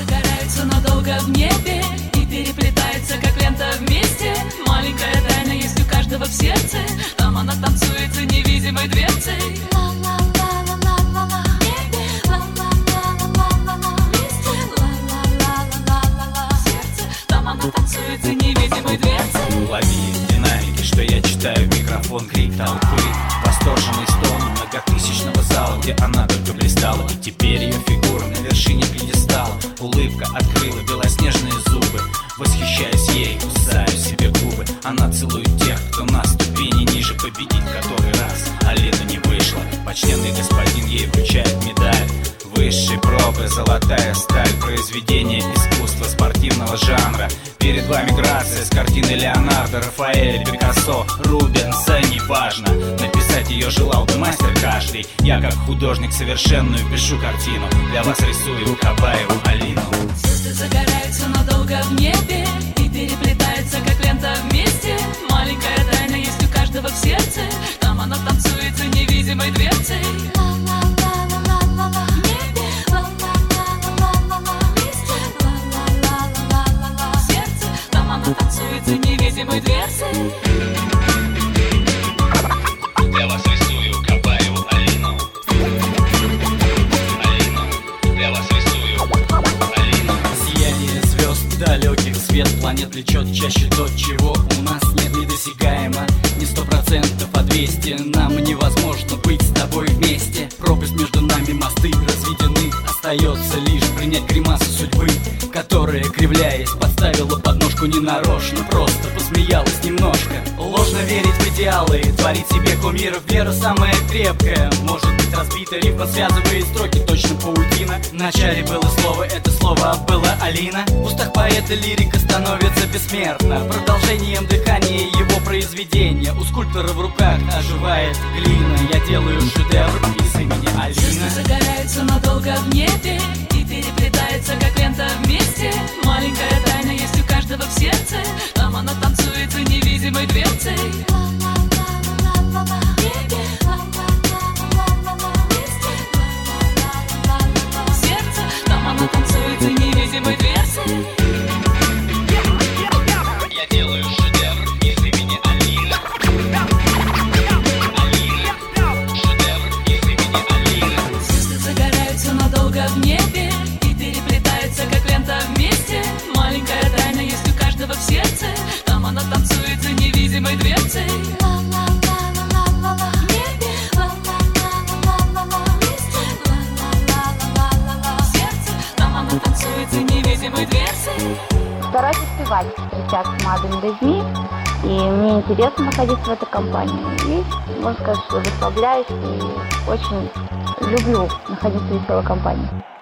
загораются надолго в небе и переплетаются, как лента вместе. Маленькая тайна есть у каждого в сердце. Там она танцует за невидимой дверцей. Танцует за невидимой дверцей. Лови динамики, что я читаю в микрофон, крик толпы, восторженный стон многотысячного зала, где она только блистала. И теперь ее фигура на вершине пьедестала. Улыбка открыла белоснежные зубы. Восхищаясь ей, кусаю себе губы. Она целует тех, кто на ступени ниже. Победить который раз Алина не вышла. Почтенный господин ей вручает медаль высшей пробы, золотая сталь, произведение искусства спортивного жанра. Перед вами грация с картины Леонардо, Рафаэль, Пикассо, Рубенса. Неважно, написать ее желал бы мастер каждый. Я как художник совершенную пишу картину. Для вас рисую Кабаеву Алину. Звезды загораются надолго в небе и переплетаются, как лента вместе. Маленькая тайна есть у каждого в сердце. Там она танцует за невидимой дверцей. Танцует за невидимой дверцей. Для вас рисую Кабаеву Алину. Алину, для вас рисую Алину. Сияние звезд далеких, свет планет влечет чаще то, чего у нас нет. Недосягаемо, не 100%, а 200. Нам невозможно быть с тобой вместе. Пропасть между нами, мосты разведены. Остается лишь принять гримасу судьбы, которая, кривляясь, подставила подножку ненарочно. Просто посмеялась немножко. Ложно верить в идеалы, творить себе кумиров. Вера самая крепкая, может быть разбита. Рифма связывает строки, точно паутина. В начале было слово, это слово было Алина. В устах поэта лирика становится бессмертна. Продолжением дыхания его произведения. У скульптора в руках оживает глина. Я делаю шедевр из имени Алина. Звезды загораются надолго в небе и переплетаются, как лента вместе. Маленькая тайна есть у каждого в сердце. Там она танцует за невидимой дверцей. Сердце, там она танцует за невидимой дверцей. Я делаю шедевр из имени Алина. Алина, шедевр из имени Алина. Звезды загораются надолго в небе и переплетаются, как лента вместе. Маленькая тайна есть у каждого в сердце. Там она танцует за невидимой дверцей. Сердце, там она танцует за невидимой дверцей. Стараюсь успевать встречаться с молодыми людьми, и мне интересно находиться в этой компании. И можно сказать, что расслабляюсь и очень люблю находиться в веселой компании.